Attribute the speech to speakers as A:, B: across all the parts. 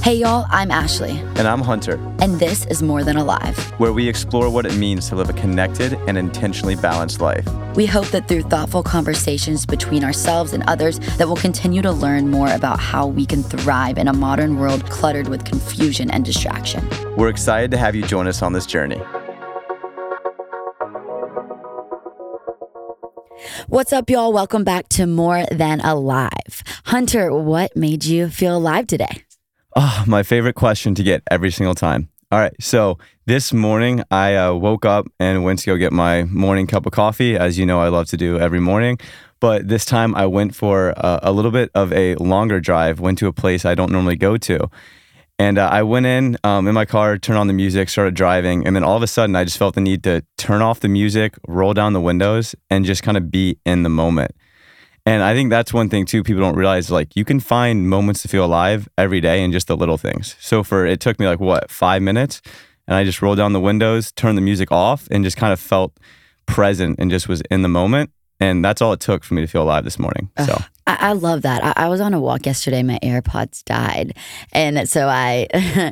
A: Hey y'all, I'm Ashley.
B: And I'm Hunter.
A: And this is More Than Alive,
B: where we explore what it means to live a connected and intentionally balanced life.
A: We hope that through thoughtful conversations between ourselves and others, that we'll continue to learn more about how we can thrive in a modern world cluttered with confusion and distraction.
B: We're excited to have you join us on this journey.
A: What's up, y'all? Welcome back to More Than Alive. Hunter, what made you feel alive today?
B: Oh, my favorite question to get every single time. All right, so this morning I woke up and went to go get my morning cup of coffee, as you know I love to do every morning. But this time I went for a little bit of a longer drive, went to a place I don't normally go to. And I went in my car, turned on the music, started driving. And then all of a sudden I just felt the need to turn off the music, roll down the windows, and just kind of be in the moment. And I think that's one thing too, people don't realize, like, you can find moments to feel alive every day in just the little things. So it took me 5 minutes, and I just rolled down the windows, turned the music off, and just kind of felt present and just was in the moment. And that's all it took for me to feel alive this morning. So
A: I love that. I was on a walk yesterday. My AirPods died. And so I,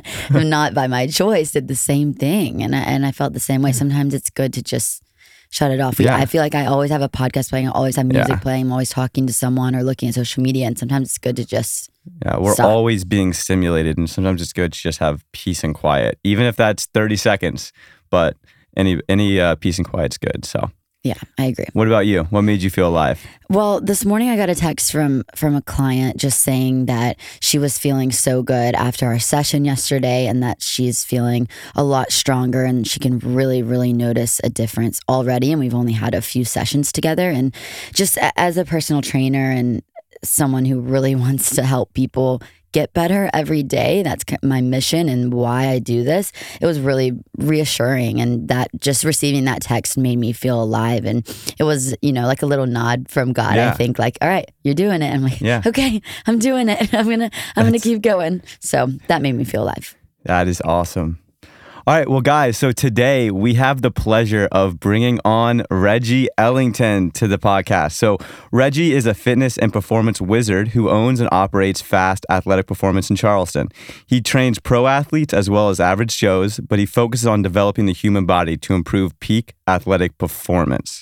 A: not by my choice, did the same thing. And I felt the same way. Sometimes it's good to just shut it off. Yeah. I feel like I always have a podcast playing. I always have music playing. I'm always talking to someone or looking at social media. And sometimes it's good to just
B: we're
A: stop.
B: Always being stimulated. And sometimes it's good to just have peace and quiet, even if that's 30 seconds. But any peace and quiet's good. So
A: yeah, I agree.
B: What about you? What made you feel alive?
A: Well, this morning I got a text from a client just saying that she was feeling so good after our session yesterday and that she's feeling a lot stronger and she can really, really notice a difference already. And we've only had a few sessions together. And just as a personal trainer and someone who really wants to help people get better every day, that's my mission and why I do this. It was really reassuring, and that just receiving that text made me feel alive. And it was, like a little nod from God. I think, like, all right, you're doing it. I'm like, okay, I'm doing it. I'm gonna keep going. So that made me feel alive.
B: That is awesome. All right, well, guys, so today we have the pleasure of bringing on Reggie Ellington to the podcast. So Reggie is a fitness and performance wizard who owns and operates Fast Athletic Performance in Charleston. He trains pro athletes as well as average Joes, but he focuses on developing the human body to improve peak athletic performance.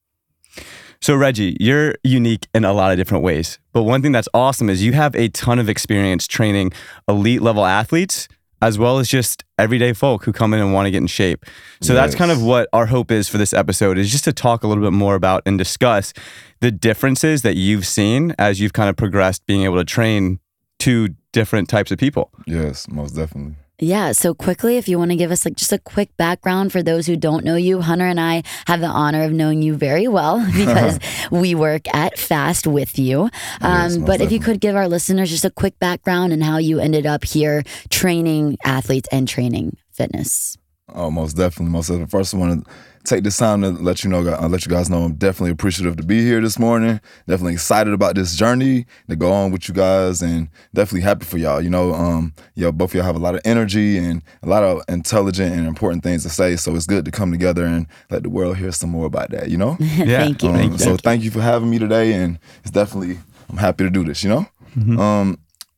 B: So Reggie, you're unique in a lot of different ways, but one thing that's awesome is you have a ton of experience training elite level athletes as well as just everyday folk who come in and want to get in shape. So that's kind of what our hope is for this episode, is just to talk a little bit more about and discuss the differences that you've seen as you've kind of progressed being able to train two different types of people.
C: Yes, most definitely.
A: Yeah, so quickly, if you want to give us just a quick background for those who don't know you, Hunter and I have the honor of knowing you very well because we work at Fast with you.
C: Yes,
A: but if you could give our listeners just a quick background and how you ended up here training athletes and training fitness.
C: Oh, most definitely. First, I want to take this time to let you guys know I'm definitely appreciative to be here this morning. Definitely excited about this journey to go on with you guys, and definitely happy for y'all. Both of y'all have a lot of energy and a lot of intelligent and important things to say. So it's good to come together and let the world hear some more about that.
A: Thank you.
C: Thank you for having me today, and I'm happy to do this.
B: Mm-hmm.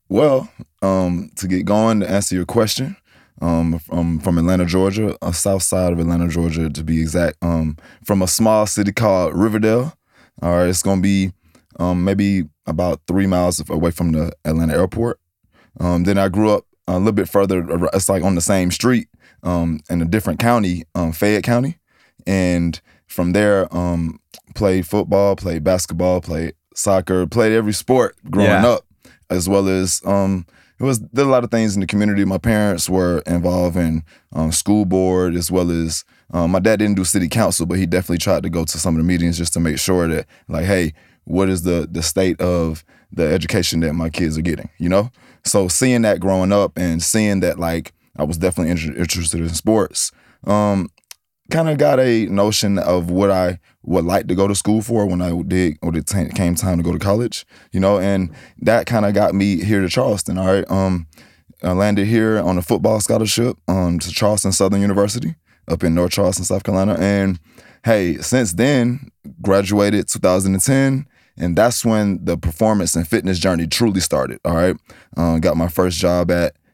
C: To get going, to answer your question. From Atlanta, Georgia, south side of Atlanta, Georgia, to be exact. From a small city called Riverdale. All right, it's gonna be maybe about 3 miles away from the Atlanta airport. Then I grew up a little bit further. It's like on the same street in a different county, Fayette County, and from there, played football, played basketball, played soccer, played every sport growing up, as well as did a lot of things in the community. My parents were involved in school board, as well as my dad didn't do city council, but he definitely tried to go to some of the meetings just to make sure that, like, hey, what is the state of the education that my kids are getting, So seeing that growing up and seeing that, like, I was definitely interested in sports, kind of got a notion of what I would like to go to school for when it came time to go to college, and that kind of got me here to Charleston. All right. I landed here on a football scholarship to Charleston Southern University up in North Charleston, South Carolina. And hey, since then, graduated 2010, and that's when the performance and fitness journey truly started. All right. Got my first job at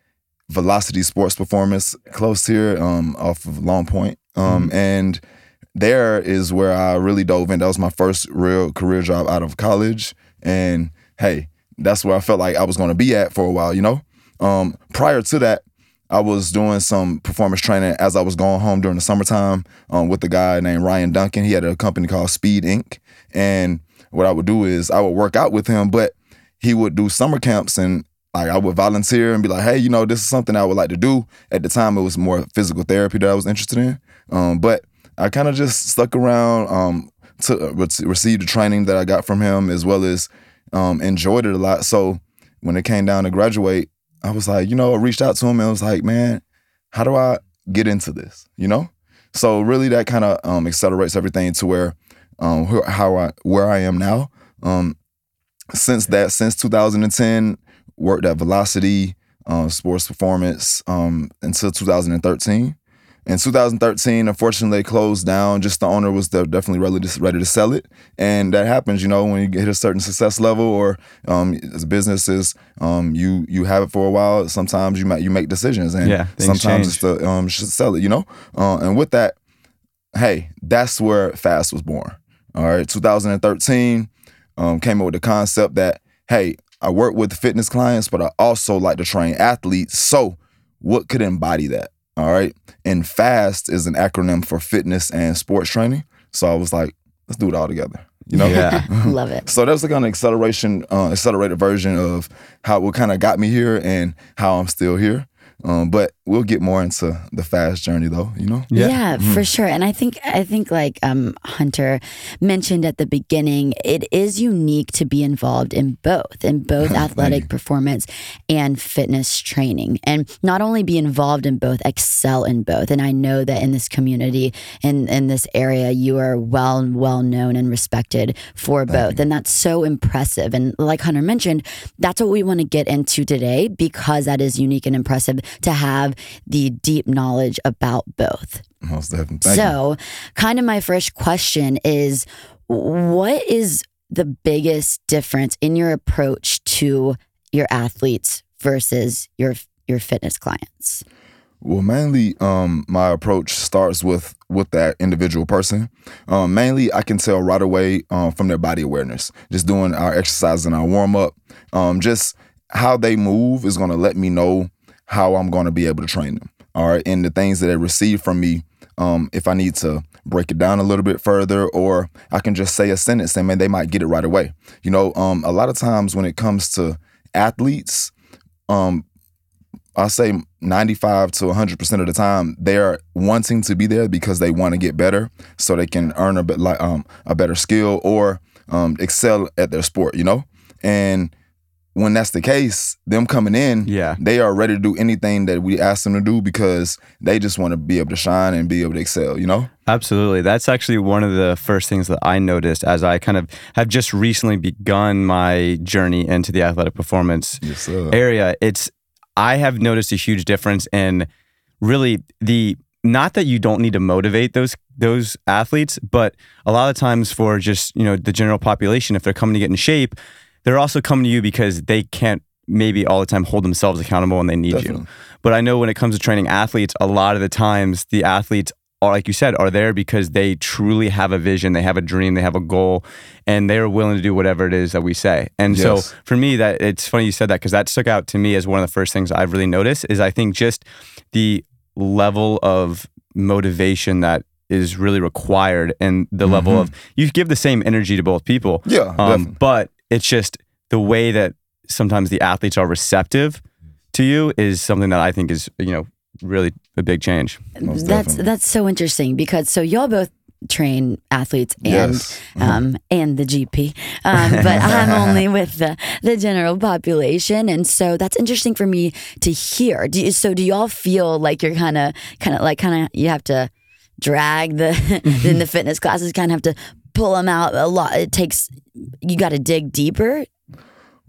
C: Velocity Sports Performance close here off of Long Point. And there is where I really dove in. That was my first real career job out of college. And hey, that's where I felt like I was going to be at for a while, you know? Prior to that, I was doing some performance training as I was going home during the summertime with a guy named Ryan Duncan. He had a company called Speed Inc. And what I would do is I would work out with him, but he would do summer camps, and like I would volunteer and be like, hey, you know, this is something I would like to do. At the time, it was more physical therapy that I was interested in. But I kind of just stuck around to receive the training that I got from him, as well as enjoyed it a lot. So when it came down to graduate, I was like, you know, I reached out to him and I was like, man, how do I get into this, you know? So really that kind of accelerates everything to where I am now. Since 2010, worked at Velocity Sports Performance until 2013. In 2013, unfortunately, it closed down. Just the owner was definitely ready to sell it. And that happens, you know, when you hit a certain success level, or as businesses, you have it for a while. Sometimes you make decisions, and sometimes it's to should sell it, you know. And with that, hey, that's where FAST was born. All right, 2013 came up with the concept that, hey, I work with fitness clients, but I also like to train athletes. So what could embody that? All right. And FAST is an acronym for fitness and sports training. So I was like, let's do it all together. You know?
A: Yeah. Love it.
C: So that was the kind of accelerated version of what kind of got me here and how I'm still here. But we'll get more into the FAST journey, though, you know?
A: Yeah, for sure. And I think like Hunter mentioned at the beginning, it is unique to be involved in both athletic performance and fitness training. And not only be involved in both, excel in both. And I know that in this community, in this area, you are well known and respected for both. And that's so impressive. And like Hunter mentioned, that's what we want to get into today, because that is unique and impressive to have the deep knowledge about both.
C: Most definitely.
A: So, kind of my first question is, what is the biggest difference in your approach to your athletes versus your fitness clients?
C: Well, mainly, my approach starts with that individual person. Mainly, I can tell right away from their body awareness. Just doing our exercise and our warm up, just how they move is going to let me know how I'm going to be able to train them. All right. And the things that they receive from me, if I need to break it down a little bit further, or I can just say a sentence and man, they might get it right away. You know, a lot of times when it comes to athletes, I say 95 to 100% of the time, they're wanting to be there because they want to get better so they can earn a better skill or excel at their sport, you know? And when that's the case, them coming in, they are ready to do anything that we ask them to do because they just want to be able to shine and be able to excel, you know?
B: Absolutely. That's actually one of the first things that I noticed as I kind of have just recently begun my journey into the athletic performance area. I have noticed a huge difference in really not that you don't need to motivate those athletes, but a lot of times for just, you know, the general population, if they're coming to get in shape, they're also coming to you because they can't maybe all the time hold themselves accountable and they need you. But I know when it comes to training athletes, a lot of the times the athletes are, like you said, are there because they truly have a vision, they have a dream, they have a goal, and they're willing to do whatever it is that we say. And so for me, that it's funny you said that, because that stuck out to me as one of the first things I've really noticed is I think just the level of motivation that is really required and the level of, you give the same energy to both people. But it's just the way that sometimes the athletes are receptive to you is something that I think is, you know, really a big change.
A: That's so interesting, because so y'all both train athletes and and the GP, but I'm only with the general population, and so that's interesting for me to hear. Do y'all feel like you're kind of you have to drag in the fitness classes, kind of have to pull them out a lot? You got to dig deeper.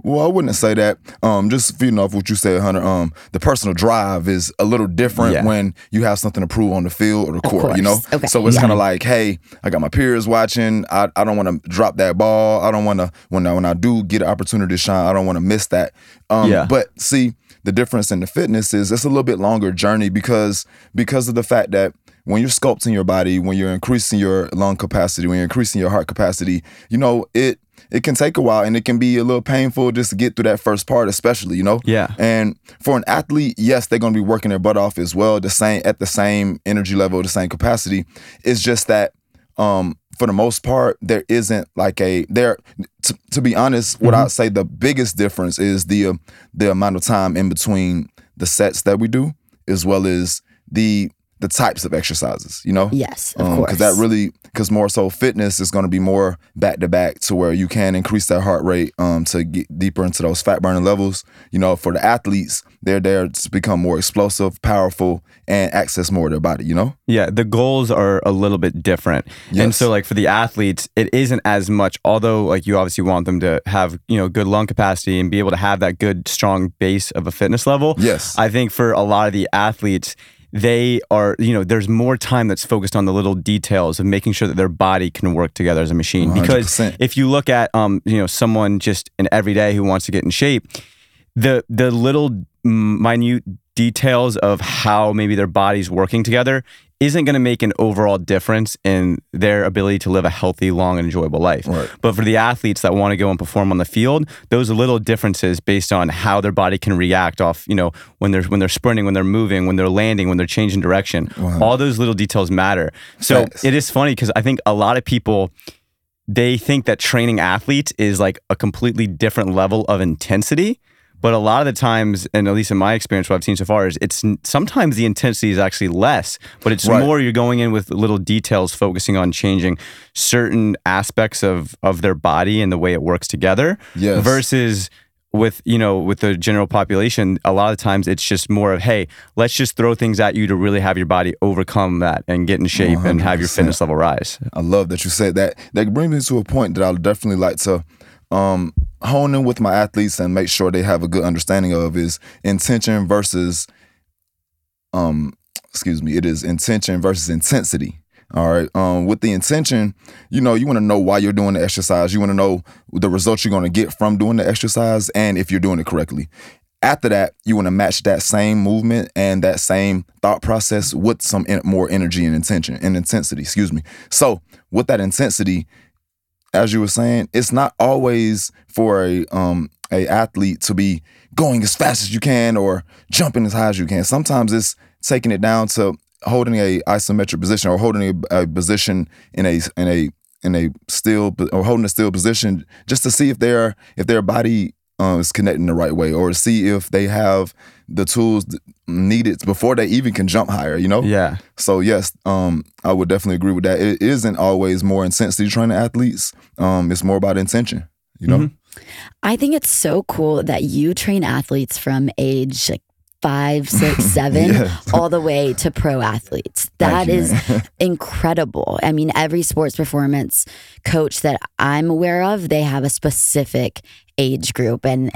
C: Well, I wouldn't say that. Just feeding off what you said, Hunter. The personal drive is a little different when you have something to prove on the field or the court. You know, so it's kind of like, hey, I got my peers watching. I don't want to drop that ball. I don't want to when I do get an opportunity to shine, I don't want to miss that. But see, the difference in the fitness is it's a little bit longer journey because of the fact that when you're sculpting your body, when you're increasing your lung capacity, when you're increasing your heart capacity, you know, it can take a while and it can be a little painful just to get through that first part, especially, you know?
B: Yeah.
C: And for an athlete, yes, they're going to be working their butt off as well, at the same energy level, the same capacity. It's just that for the most part, there isn't like to be honest, what I'd say the biggest difference is the amount of time in between the sets that we do, as well as the types of exercises, you know?
A: Yes, of course.
C: Because more so fitness is going to be more back to back to where you can increase that heart rate to get deeper into those fat burning levels. You know, for the athletes, they're there to become more explosive, powerful, and access more of their body, you know?
B: Yeah, the goals are a little bit different. Yes. And so like for the athletes, it isn't as much, although like you obviously want them to have, you know, good lung capacity and be able to have that good, strong base of a fitness level.
C: Yes.
B: I think for a lot of the athletes, they are, you know, there's more time that's focused on the little details of making sure that their body can work together as a machine.
C: 100%.
B: Because if you look at, you know, someone just an everyday who wants to get in shape, the little minute details of how maybe their body's working together isn't going to make an overall difference in their ability to live a healthy, long, and enjoyable life.
C: Right.
B: But for the athletes that want to go and perform on the field, those little differences based on how their body can react off, you know, when they're sprinting, when they're moving, when they're landing, when they're changing direction, all those little details matter. So it is funny because I think a lot of people, they think that training athletes is like a completely different level of intensity. But a lot of the times, and at least in my experience, what I've seen so far is sometimes the intensity is actually less, but it's more you're going in with little details, focusing on changing certain aspects of their body and the way it works together.
C: Yes.
B: Versus with the general population, a lot of times it's just more of, hey, let's just throw things at you to really have your body overcome that and get in shape 100%. And have your fitness level rise.
C: I love that you said that. That brings me to a point that I'll definitely like to hone in with my athletes and make sure they have a good understanding of is intention versus it is intention versus intensity. All right. With the intention, you know, you want to know why you're doing the exercise. You want to know the results you're going to get from doing the exercise and if you're doing it correctly. After that, you want to match that same movement and that same thought process with some more energy and intensity. So with that intensity, as you were saying, it's not always for a athlete to be going as fast as you can or jumping as high as you can. Sometimes it's taking it down to holding a isometric position or holding a position in a still or holding a still position just to see if their body is connecting the right way or see if they have the tools needed before they even can jump higher, you know?
B: Yeah.
C: So yes, I would definitely agree with that. It isn't always more intensity training athletes. It's more about intention, you know?
A: I think it's so cool that you train athletes from age like 5, 6, 7, all the way to pro athletes. That is incredible. I mean, every sports performance coach that I'm aware of, they have a specific age group. And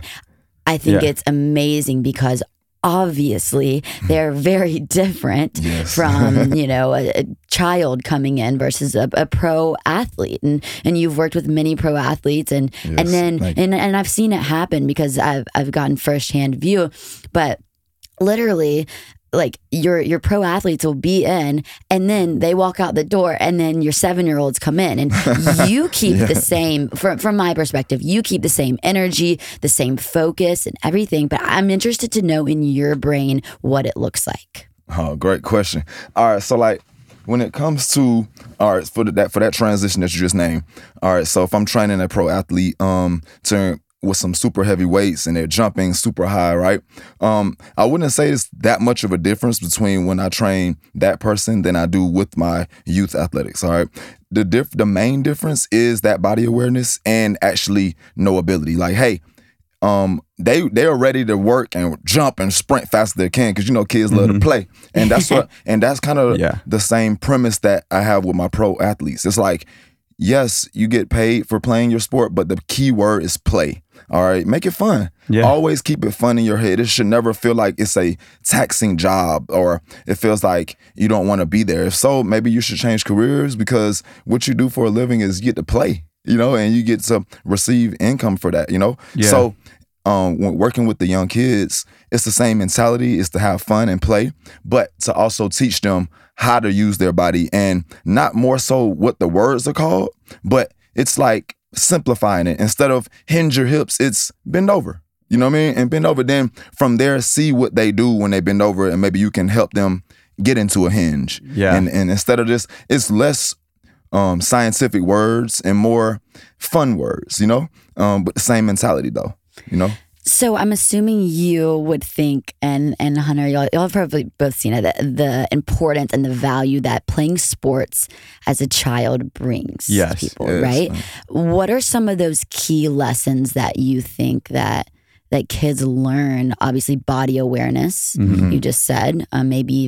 A: I think it's amazing because obviously they're very different from, you know, a child coming in versus a pro athlete. And you've worked with many pro athletes and I've seen it happen because I've gotten firsthand view, but literally like your pro athletes will be in and then they walk out the door and then your 7-year-olds come in and you keep the same, from my perspective, you keep the same energy, the same focus and everything. But I'm interested to know in your brain what it looks like.
C: Oh, great question. All right. So like when it comes to, all right, for that transition that you just named. All right. So if I'm training a pro athlete with some super heavy weights and they're jumping super high, right? I wouldn't say it's that much of a difference between when I train that person than I do with my youth athletics, all right? The main difference is that body awareness and actually knowability. Like, hey, they are ready to work and jump and sprint fast as they can because, you know, kids love to play. And that's that's kind of the same premise that I have with my pro athletes. It's like, yes, you get paid for playing your sport, but the key word is play. All right, make it fun.
B: Yeah.
C: Always keep it fun in your head. It should never feel like it's a taxing job or it feels like you don't want to be there. If so, maybe you should change careers, because what you do for a living is you get to play, and you get to receive income for that,
B: Yeah.
C: So when working with the young kids, it's the same mentality. It's to have fun and play, but to also teach them how to use their body, and not more so what the words are called, but it's like simplifying it. Instead of hinge your hips, it's bend over. You know what I mean? And bend over. Then from there, see what they do when they bend over, and maybe you can help them get into a hinge.
B: Yeah.
C: And instead of this, it's less scientific words and more fun words, but the same mentality though,
A: So I'm assuming you would think, and Hunter, y'all have probably both seen it, the importance and the value that playing sports as a child brings to people, right? What are some of those key lessons that you think that kids learn? Obviously, body awareness, you just said, maybe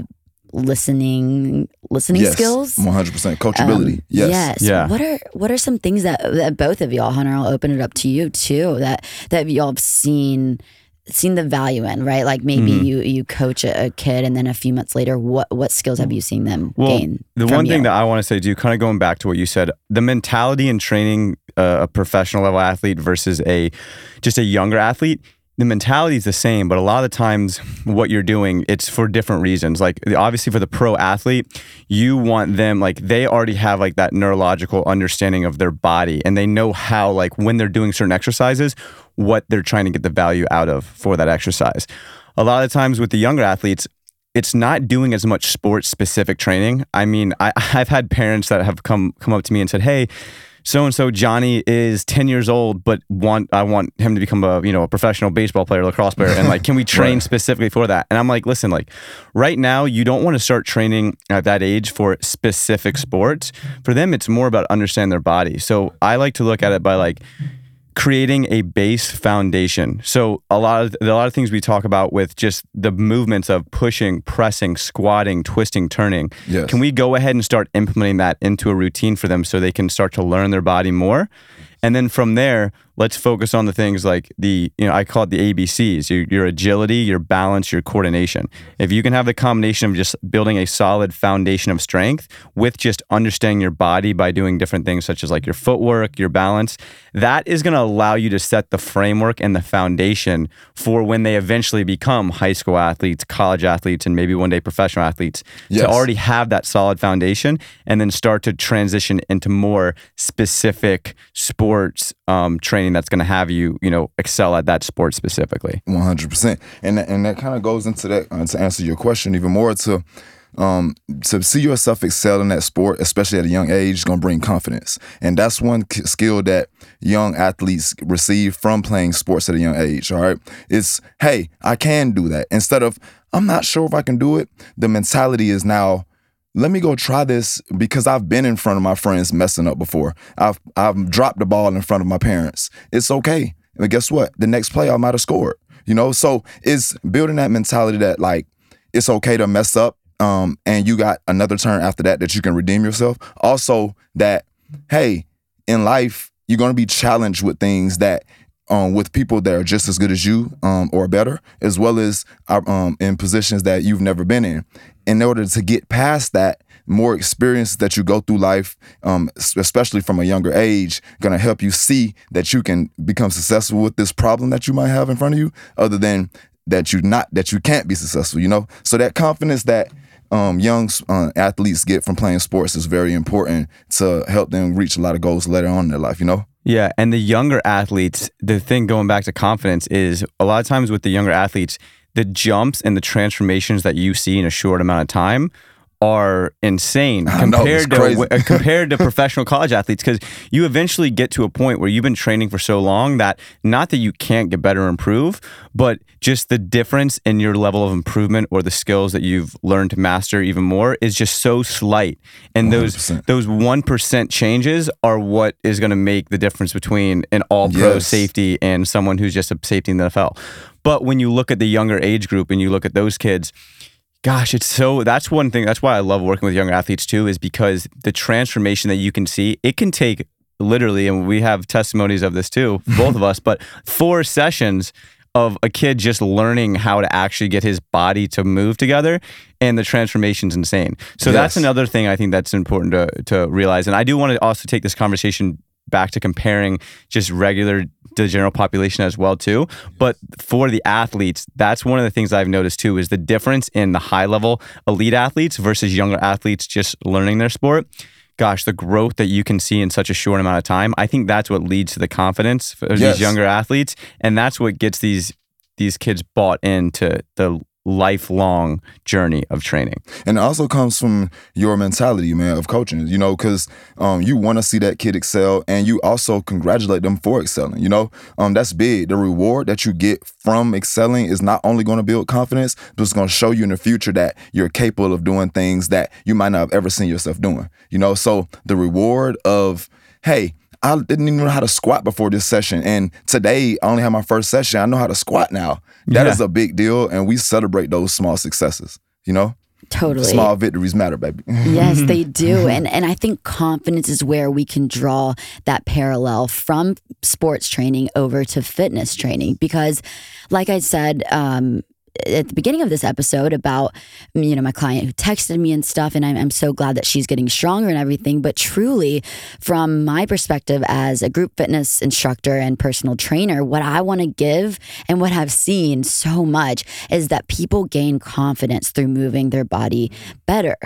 A: listening skills,
C: 100% coachability. Yes.
B: Yeah.
A: What are some things that both of y'all, Hunter, I'll open it up to you too, that y'all have seen the value in, right? Like maybe you coach a kid, and then a few months later, what skills have you seen them gain?
B: The one thing that I want to say too, kind of going back to what you said, the mentality in training a professional level athlete versus just a younger athlete, the mentality is the same, but a lot of the times what you're doing, it's for different reasons. Like obviously for the pro athlete, you want them, like they already have like that neurological understanding of their body, and they know how, like when they're doing certain exercises, what they're trying to get the value out of for that exercise. A lot of times with the younger athletes, it's not doing as much sports specific training. I mean, I've had parents that have come up to me and said, hey, so-and-so Johnny is 10 years old, but I want him to become a professional baseball player, lacrosse player. And like, can we train specifically for that? And I'm like, listen, like right now, you don't want to start training at that age for specific sports. For them, it's more about understanding their body. So I like to look at it by like creating a base foundation. So a lot of things we talk about with just the movements of pushing, pressing, squatting, twisting, turning.
C: Yes.
B: Can we go ahead and start implementing that into a routine for them so they can start to learn their body more? And then from there, let's focus on the things like I call it the ABCs, your agility, your balance, your coordination. If you can have the combination of just building a solid foundation of strength with just understanding your body by doing different things such as like your footwork, your balance, that is going to allow you to set the framework and the foundation for when they eventually become high school athletes, college athletes, and maybe one day professional athletes, to already have that solid foundation and then start to transition into more specific sports training that's going to have you, excel at that sport specifically.
C: 100%. And that kind of goes into that, to answer your question even more, to see yourself excel in that sport, especially at a young age, is going to bring confidence. And that's one skill that young athletes receive from playing sports at a young age, all right? It's, hey, I can do that. Instead of, I'm not sure if I can do it, the mentality is now, let me go try this because I've been in front of my friends messing up before. I've dropped the ball in front of my parents. It's okay. And guess what? The next play I might have scored. So it's building that mentality that like it's okay to mess up, and you got another turn after that you can redeem yourself. Also that, hey, in life you're gonna be challenged with things that with people that are just as good as you or better, as well as in positions that you've never been in. In order to get past that, more experience that you go through life, especially from a younger age, gonna help you see that you can become successful with this problem that you might have in front of you, other than that you can't be successful, So that confidence that young athletes get from playing sports is very important to help them reach a lot of goals later on in their life,
B: Yeah, and the younger athletes, the thing going back to confidence is a lot of times with the younger athletes, the jumps and the transformations that you see in a short amount of time are insane compared to professional college athletes, because you eventually get to a point where you've been training for so long that not that you can't get better or improve, but just the difference in your level of improvement or the skills that you've learned to master even more is just so slight. And
C: 100%.
B: those 1% changes are what is going to make the difference between an all-pro safety and someone who's just a safety in the NFL. But when you look at the younger age group and you look at those kids, gosh, that's one thing. That's why I love working with younger athletes too, is because the transformation that you can see, it can take literally, and we have testimonies of this too, both of us, but 4 sessions of a kid just learning how to actually get his body to move together, and the transformation's insane. So that's another thing I think that's important to realize. And I do want to also take this conversation back to comparing just the general population as well too. But for the athletes, that's one of the things I've noticed too, is the difference in the high level elite athletes versus younger athletes just learning their sport. Gosh, the growth that you can see in such a short amount of time, I think that's what leads to the confidence for these younger athletes. And that's what gets these kids bought into the lifelong journey of training.
C: And it also comes from your mentality, man, of coaching, you know, because you want to see that kid excel, and you also congratulate them for excelling, you know. That's big. The reward that you get from excelling is not only going to build confidence, but it's going to show you in the future that you're capable of doing things that you might not have ever seen yourself doing, you know. So the reward of, hey, I didn't even know how to squat before this session, and today I only had my first session. I know how to squat now. That is a big deal, and we celebrate those small successes, you know?
A: Totally.
C: Small victories matter, baby.
A: Yes, they do. And I think confidence is where we can draw that parallel from sports training over to fitness training. Because like I said, at the beginning of this episode about, you know, my client who texted me and stuff, and I'm so glad that she's getting stronger and everything. But truly, from my perspective as a group fitness instructor and personal trainer, what I want to give and what I've seen so much is that people gain confidence through moving their body better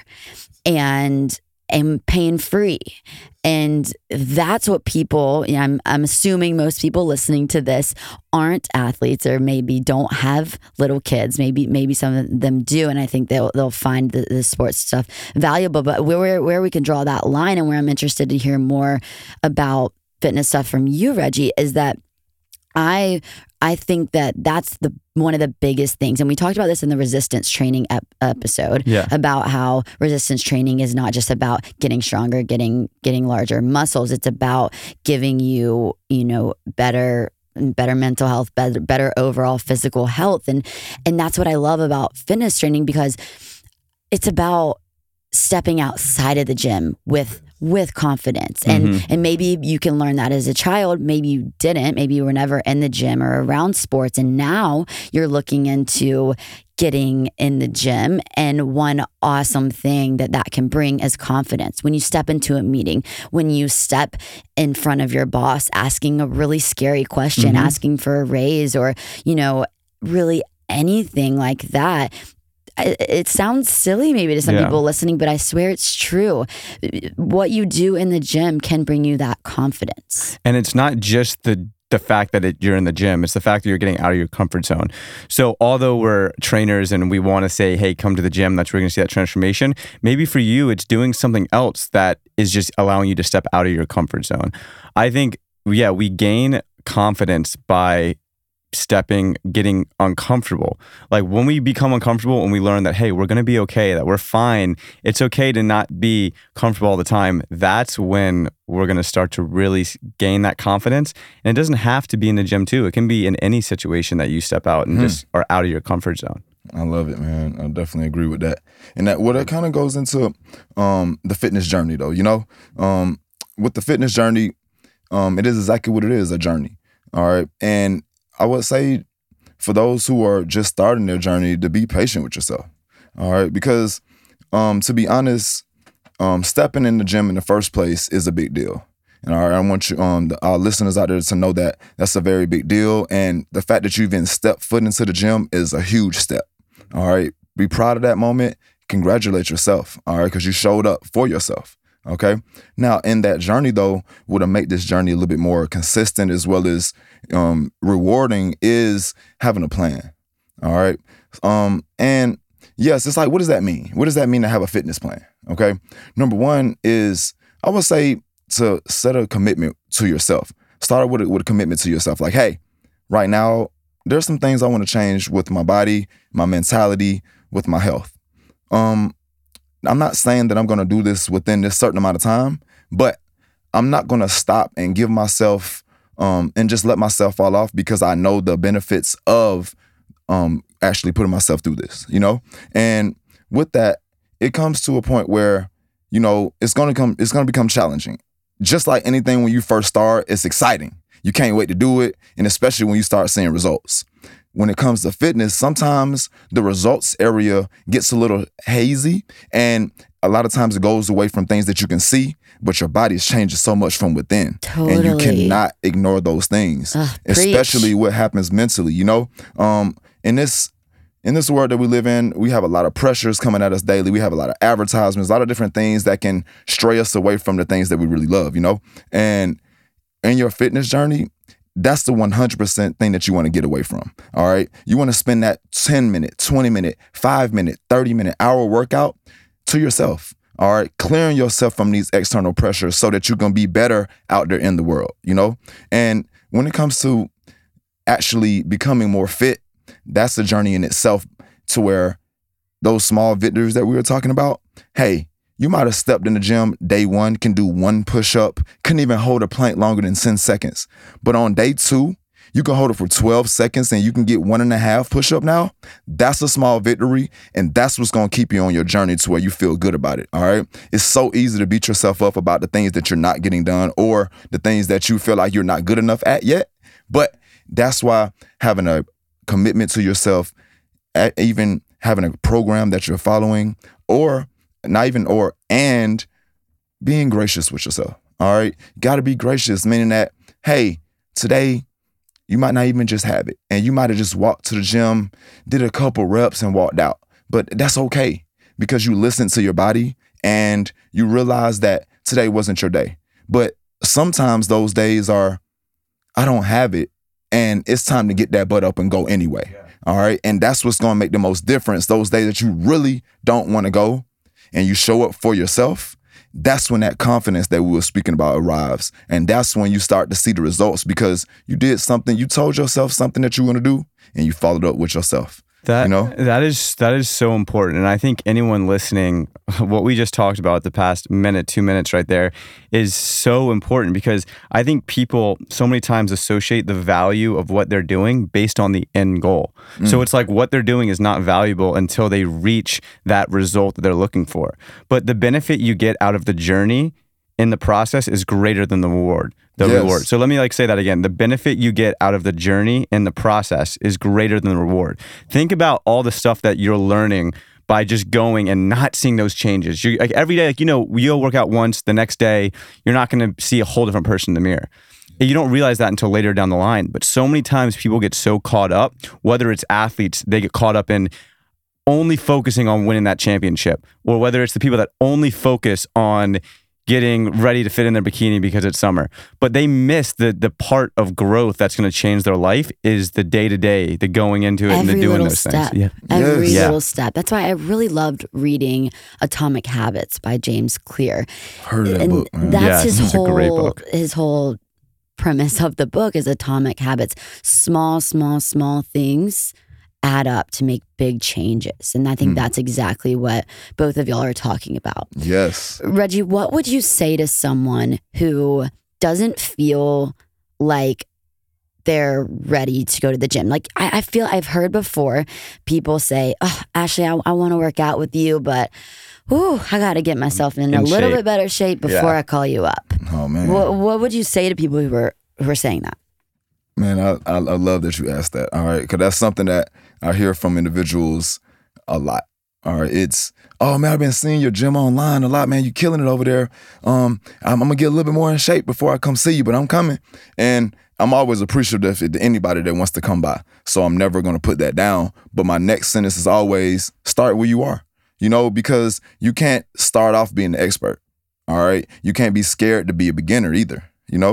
A: and pain-free. And that's what people, you know, I'm assuming most people listening to this aren't athletes, or maybe don't have little kids. Maybe some of them do, and I think they'll find the sports stuff valuable. But where we can draw that line, and where I'm interested to hear more about fitness stuff from you, Reggie, is that I think that that's one of the biggest things. And we talked about this in the resistance training episode, about how resistance training is not just about getting stronger, getting larger muscles. It's about giving you, you know, better mental health, better overall physical health. And that's what I love about fitness training, because it's about stepping outside of the gym with confidence. And maybe you can learn that as a child. Maybe you didn't. Maybe you were never in the gym or around sports. And now you're looking into getting in the gym. And one awesome thing that can bring is confidence. When you step into a meeting, when you step in front of your boss asking a really scary question, asking for a raise, or, you know, really anything like that. It sounds silly maybe to some people listening, but I swear it's true. What you do in the gym can bring you that confidence. And
B: it's not just the fact that you're in the gym, it's the fact that you're getting out of your comfort zone. So although we're trainers and we want to say, hey, come to the gym, that's where you're going to see that transformation. Maybe for you, it's doing something else that is just allowing you to step out of your comfort zone. I think, we gain confidence by getting uncomfortable. Like when we become uncomfortable and we learn that, hey, we're going to be okay, that we're fine, it's okay to not be comfortable all the time, that's when we're going to start to really gain that confidence. And it doesn't have to be in the gym too. It can be in any situation that you step out and just are out of your comfort zone.
C: I love it, man. I definitely agree with that. And that what it kind of goes into the fitness journey though, you know? With the fitness journey, it is exactly what it is, a journey. All right. And I would say for those who are just starting their journey, to be patient with yourself, all right? Because to be honest, stepping in the gym in the first place is a big deal. And all right, I want you, our listeners out there to know that that's a very big deal. And the fact that you even stepped foot into the gym is a huge step, all right? Be proud of that moment. Congratulate yourself, all right? Because you showed up for yourself. Okay. Now, in that journey, though, what to make this journey a little bit more consistent as well as rewarding is having a plan. All right. And yes, it's like, what does that mean? What does that mean to have a fitness plan? Okay. Number one is, I would say, to set a commitment to yourself. Start with a commitment to yourself. Like, hey, right now, there's some things I want to change with my body, my mentality, with my health. I'm not saying that I'm going to do this within this certain amount of time, but I'm not going to stop and give myself and just let myself fall off, because I know the benefits of actually putting myself through this, you know? And with that, it comes to a point where, you know, it's going to become challenging. just like anything, when you first start, it's exciting. You can't wait to do it, and especially when you start seeing results. When it comes to fitness, sometimes the results area gets a little hazy, and a lot of times it goes away from things that you can see, but your body is changing so much from within.
A: Totally.
C: And you cannot ignore those things, especially what happens mentally, you know? In this world that we live in, we have a lot of pressures coming at us daily. We have a lot of advertisements, a lot of different things that can stray us away from the things that we really love, you know? And in your fitness journey, that's the 100% thing that you want to get away from, all right? You want to spend that 10-minute, 20-minute, 5-minute, 30-minute, hour workout to yourself, all right? Clearing yourself from these external pressures so that you can be better out there in the world, you know? And when it comes to actually becoming more fit, that's a journey in itself, to where those small victories that we were talking about, hey, you might have stepped in the gym day 1, can do 1 push-up, couldn't even hold a plank longer than 10 seconds. But on day 2, you can hold it for 12 seconds and you can get 1.5 push-up now. That's a small victory, and that's what's going to keep you on your journey to where you feel good about it, all right? It's so easy to beat yourself up about the things that you're not getting done or the things that you feel like you're not good enough at yet. But that's why having a commitment to yourself, even having a program that you're following, and being gracious with yourself, all right? You got to be gracious, meaning that, hey, today you might not even just have it, and you might have just walked to the gym, did a couple reps and walked out. But that's okay, because you listened to your body and you realized that today wasn't your day. But sometimes those days are, I don't have it, and it's time to get that butt up and go anyway, all right? And that's what's going to make the most difference. Those days that you really don't want to go, and you show up for yourself, that's when that confidence that we were speaking about arrives. And that's when you start to see the results, because you did something, you told yourself something that you were going to do, and you followed up with yourself. That
B: is so important. And I think anyone listening, what we just talked about the past minute, 2 minutes right there is so important, because I think people so many times associate the value of what they're doing based on the end goal. So it's like what they're doing is not valuable until they reach that result that they're looking for. But the benefit you get out of the journey in the process is greater than the reward. Reward. So let me say that again. The benefit you get out of the journey in the process is greater than the reward. Think about all the stuff that you're learning by just going and not seeing those changes. You, every day, you'll work out once, the next day, you're not going to see a whole different person in the mirror. You don't realize that until later down the line. But so many times people get so caught up, whether it's athletes, they get caught up in only focusing on winning that championship, or whether it's the people that only focus on getting ready to fit in their bikini because it's summer. But they miss the part of growth that's going to change their life is the day-to-day, the going into it and the doing those things. Yeah.
A: Every little step. That's why I really loved reading Atomic Habits by James Clear.
C: Heard of that book, man.
A: That's
B: a great book.
A: His whole premise of the book is Atomic Habits. Small things add up to make big changes. And I think that's exactly what both of y'all are talking about.
C: Yes.
A: Reggie, what would you say to someone who doesn't feel like they're ready to go to the gym? Like I feel I've heard before people say, oh, Ashley, I want to work out with you, but I got to get myself in a little bit better shape before I call you up.
C: Oh, man.
A: What would you say to people who are saying that?
C: Man, I love that you asked that, all right? Because that's something that I hear from individuals a lot, all right? It's, oh, man, I've been seeing your gym online a lot, man. You're killing it over there. I'm going to get a little bit more in shape before I come see you, but I'm coming. And I'm always appreciative to anybody that wants to come by, so I'm never going to put that down. But my next sentence is always start where you are, because you can't start off being an expert, all right? You can't be scared to be a beginner either.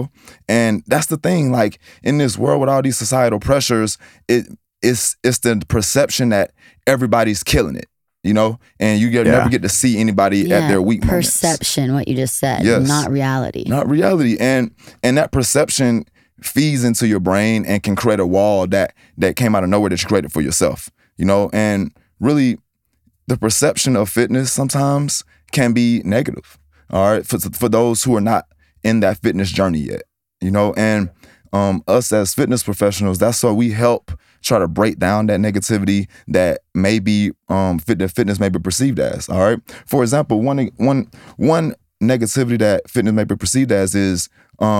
C: And that's the thing, like in this world with all these societal pressures, it's the perception that everybody's killing it, and you never get to see anybody at their weak moments.
A: Perception, what you just said, not reality.
C: Not reality. And that perception feeds into your brain and can create a wall that came out of nowhere that you created for yourself, and really the perception of fitness sometimes can be negative, all right, for those who are not in that fitness journey yet, and us as fitness professionals, that's why we help try to break down that negativity that maybe fitness may be perceived as. All right. For example, one negativity that fitness may be perceived as is,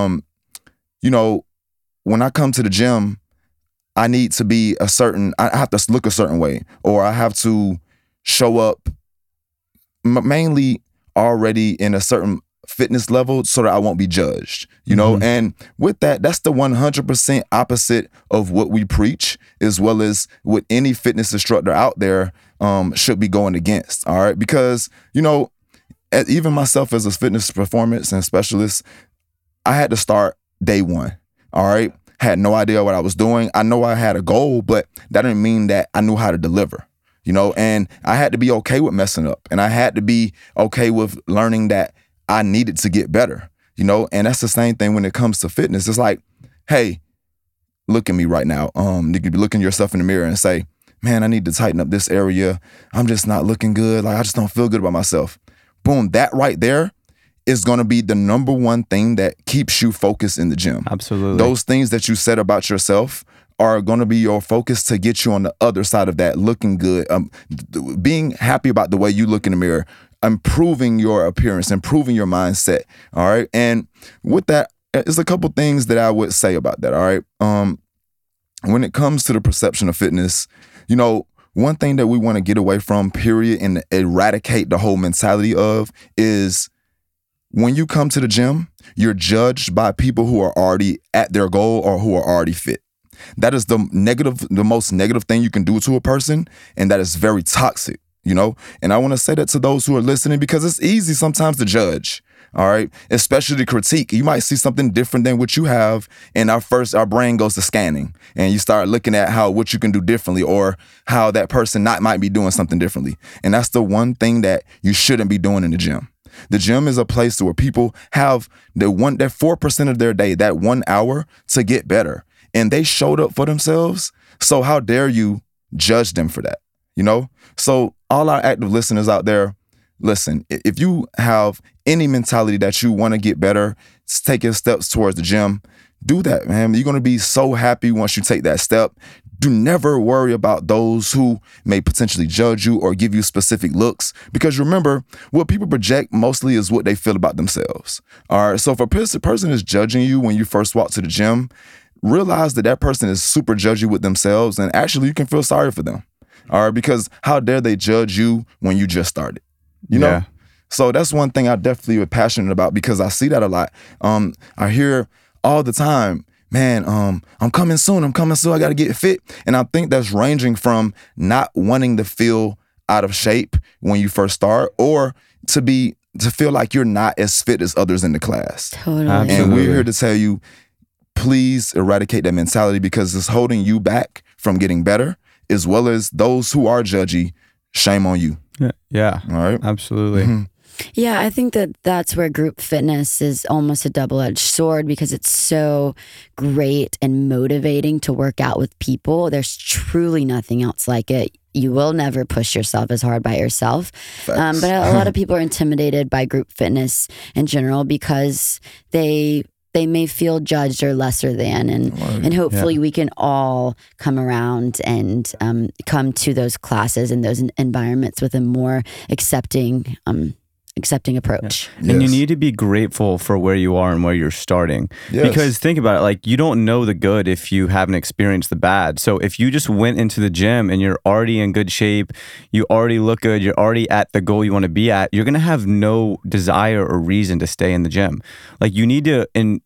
C: you know, when I come to the gym, I need to be I have to look a certain way, or I have to show up mainly already in a certain fitness level so that I won't be judged, you know? And with that, that's the 100% opposite of what we preach, as well as what any fitness instructor out there should be going against, all right? Because, you know, even myself as a fitness performance and specialist, I had to start day one, all right? Had no idea what I was doing. I know I had a goal, but that didn't mean that I knew how to deliver, you know? And I had to be okay with messing up, and I had to be okay with learning that I needed to get better, you know? And that's the same thing when it comes to fitness. It's like, hey, look at me right now. You could be looking yourself in the mirror and say, man, I need to tighten up this area. I'm just not looking good. Like, I just don't feel good about myself. Boom, that right there is going to be the number one thing that keeps you focused in the gym.
B: Absolutely.
C: Those things that you said about yourself are going to be your focus to get you on the other side of that, looking good, being happy about the way you look in the mirror, improving your appearance, improving your mindset. All right. And with that, there's a couple things that I would say about that. All right. When it comes to the perception of fitness, you know, one thing that we want to get away from, period, and eradicate the whole mentality of is when you come to the gym, you're judged by people who are already at their goal or who are already fit. That is the most negative thing you can do to a person, and that is very toxic. You know, and I want to say that to those who are listening, because it's easy sometimes to judge, all right, especially to critique. You might see something different than what you have, and our brain goes to scanning, and you start looking at what you can do differently, or how that person might be doing something differently. And that's the one thing that you shouldn't be doing in the gym. The gym is a place where people have that 4% of their day, that 1 hour, to get better, and they showed up for themselves. So how dare you judge them for that? You know? So all our active listeners out there, listen, if you have any mentality that you want to get better, taking steps towards the gym, do that, man. You're going to be so happy once you take that step. Do never worry about those who may potentially judge you or give you specific looks, because remember, what people project mostly is what they feel about themselves. All right. So if a person is judging you when you first walk to the gym, realize that person is super judgy with themselves, and actually you can feel sorry for them. All right, because how dare they judge you when you just started? You know? So that's one thing I definitely am passionate about, because I see that a lot. I hear all the time, man, I'm coming soon. I got to get fit. And I think that's ranging from not wanting to feel out of shape when you first start, or to feel like you're not as fit as others in the class.
A: Totally.
B: Absolutely.
C: And we're here to tell you, please eradicate that mentality, because it's holding you back from getting better, as well as those who are judgy. Shame on you.
B: Yeah.
C: All right.
B: Absolutely.
C: Mm-hmm.
A: Yeah, I think that's where group fitness is almost a double-edged sword, because it's so great and motivating to work out with people. There's truly nothing else like it. You will never push yourself as hard by yourself. But a lot of people are intimidated by group fitness in general, because they may feel judged or lesser than, and hopefully we can all come around and come to those classes and those environments with a more accepting approach.
B: Yeah. And you need to be grateful for where you are and where you're starting.
C: Yes.
B: Because think about it, like, you don't know the good if you haven't experienced the bad. So if you just went into the gym and you're already in good shape, you already look good, you're already at the goal you want to be at, you're going to have no desire or reason to stay in the gym. Like, you need to, and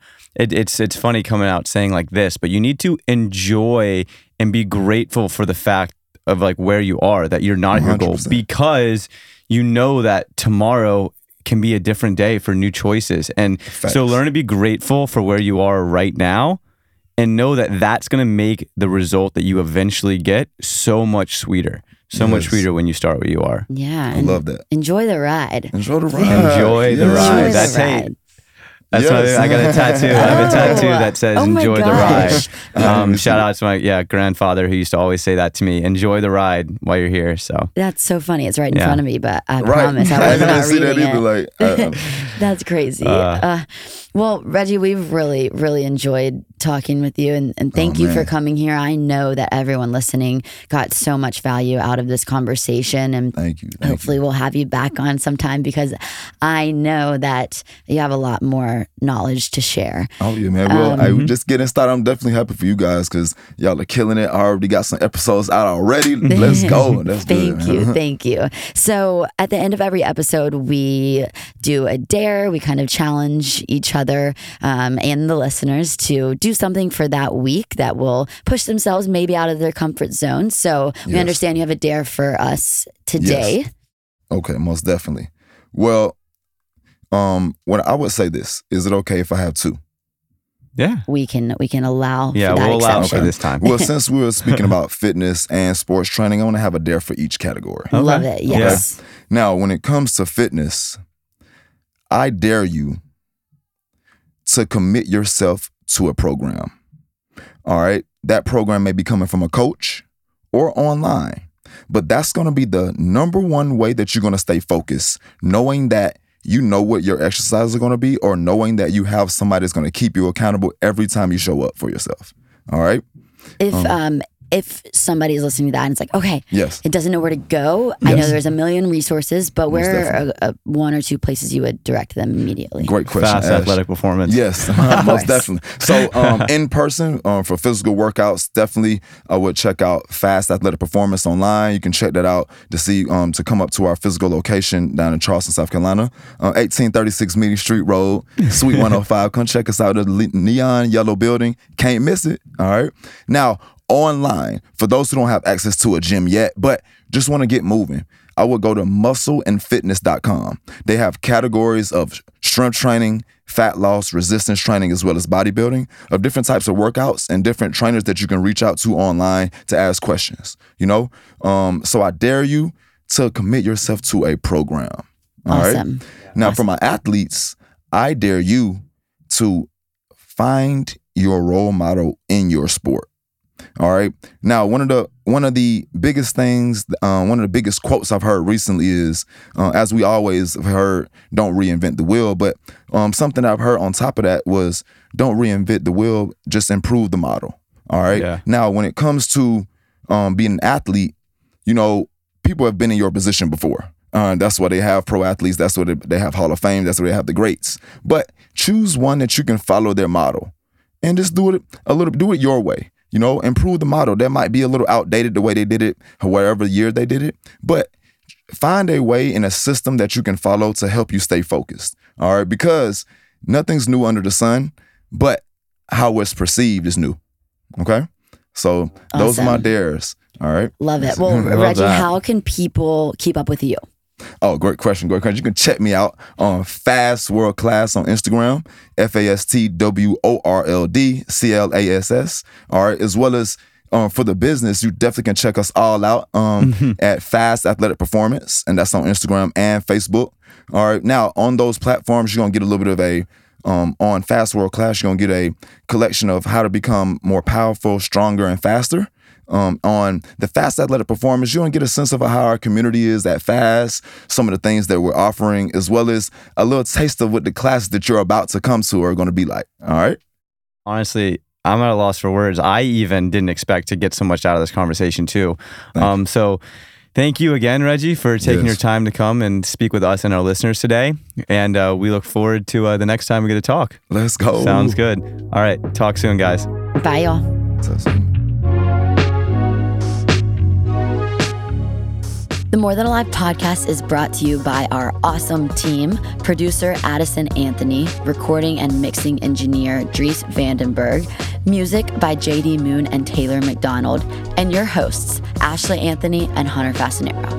B: it's funny coming out saying like this, but you need to enjoy and be grateful for the fact of like where you are, that you're not at your goal, because you know that tomorrow can be a different day for new choices. And so learn to be grateful for where you are right now, and know that that's going to make the result that you eventually get so much sweeter. Much sweeter when you start where you are.
A: Yeah.
C: I love that.
A: Enjoy the ride.
C: Enjoy the ride.
B: Enjoy the ride. That's
A: ride.
B: That's
C: Yes.
B: I got a tattoo. I have a tattoo that says
A: Oh my
B: "Enjoy the
A: gosh.
B: ride." Shout out to my grandfather who used to always say that to me. Enjoy the ride while you're here. So
A: That's so funny. It's right in
B: Yeah.
A: front of me, but I
C: Right.
A: promise I
C: I
A: was
C: didn't
A: not
C: see that
A: reading
C: either.
A: it.
C: Like,
A: That's crazy. Well, Reggie, we've really, really enjoyed talking with you, and thank you for
C: man.
A: coming here. I know that everyone listening got so much value out of this conversation, and
C: thank you.
A: hopefully we'll have you back on sometime because I know that you have a lot more knowledge to share.
C: Oh yeah, man. Well, I just getting started. I'm definitely happy for you guys because y'all are killing it. I already got some episodes out already. Let's go. That's good.
A: Thank you. So at the end of every episode, we do a dare. We kind of challenge each other and the listeners to do something for that week that will push themselves maybe out of their comfort zone. So we
C: Yes.
A: understand you have a dare for us today.
C: Yes. Okay, most definitely. Well, when I would say this, is it okay if I have two?
B: yeah,
A: We can allow
B: yeah,
A: for that
B: we'll allow
A: exception.
B: for this time.
C: Well, since we were speaking about fitness and sports training, I want to have a dare for each category.
B: Okay.
A: Love it. Yes.
C: Now, when it comes to fitness, I dare you to commit yourself to a program. All right. That program may be coming from a coach or online, but that's going to be the number one way that you're going to stay focused, knowing that you know what your exercises are going to be, or knowing that you have somebody that's going to keep you accountable every time you show up for yourself. All right.
A: If somebody's listening to that and it's like, okay,
C: Yes.
A: it doesn't know where to go. I know
C: Yes.
A: there's a million resources, but where
C: definitely.
A: are one or two places you would direct them immediately?
C: Great question.
B: Fast
C: Ash.
B: athletic performance.
C: Yes,
A: course.
C: most definitely. So in person, for physical workouts, definitely I would check out Fast Athletic Performance online. You can check that out to see to come up to our physical location down in Charleston, South Carolina, 1836 Meeting Street Road, Suite 105. Come check us out at the neon yellow building. Can't miss it. All right. Now, online, for those who don't have access to a gym yet, but just want to get moving, I would go to muscleandfitness.com. They have categories of strength training, fat loss, resistance training, as well as bodybuilding, of different types of workouts and different trainers that you can reach out to online to ask questions, So I dare you to commit yourself to a program. All right.
A: Awesome.
C: Now, for my athletes, I dare you to find your role model in your sport. All right. Now, one of the biggest things, one of the biggest quotes I've heard recently is, as we always have heard, don't reinvent the wheel. But something I've heard on top of that was, don't reinvent the wheel, just improve the model. All right.
B: Yeah.
C: Now, when it comes to being an athlete, people have been in your position before. That's why they have pro athletes. That's why they have Hall of Fame. That's why they have the greats. But choose one that you can follow their model, and just do it your way. Improve the model. That might be a little outdated the way they did it, whatever year they did it, but find a way in a system that you can follow to help you stay focused. All right, because nothing's new under the sun, but how it's perceived is new. Okay, so those are my
A: Awesome.
C: dares. All right.
A: Love it. Well,
B: Love
A: Reggie,
B: that.
A: how can people keep up with you?
C: Oh, great question. You can check me out on Fast World Class on Instagram, FastWorldClass. All right. As well as for the business, you definitely can check us all out at Fast Athletic Performance, and that's on Instagram and Facebook. All right. Now, on those platforms, you're going to get a little bit of a on Fast World Class, you're going to get a collection of how to become more powerful, stronger, and faster. On the Fast Athletic Performance, you're going to get a sense of how our community is at Fast, some of the things that we're offering, as well as a little taste of what the classes that you're about to come to are going to be like. All right?
B: Honestly, I'm at a loss for words. I even didn't expect to get so much out of this conversation too. So thank you again, Reggie, for taking
C: Yes.
B: your time to come and speak with us and our listeners today. And we look forward to the next time we get to talk.
C: Let's go.
B: Sounds good. All right. Talk soon, guys.
A: Bye, y'all.
C: Talk soon.
A: The More Than Alive podcast is brought to you by our awesome team, producer Addison Anthony, recording and mixing engineer Dries Vandenberg, music by JD Moon and Taylor McDonald, and your hosts, Ashley Anthony and Hunter Fasanero.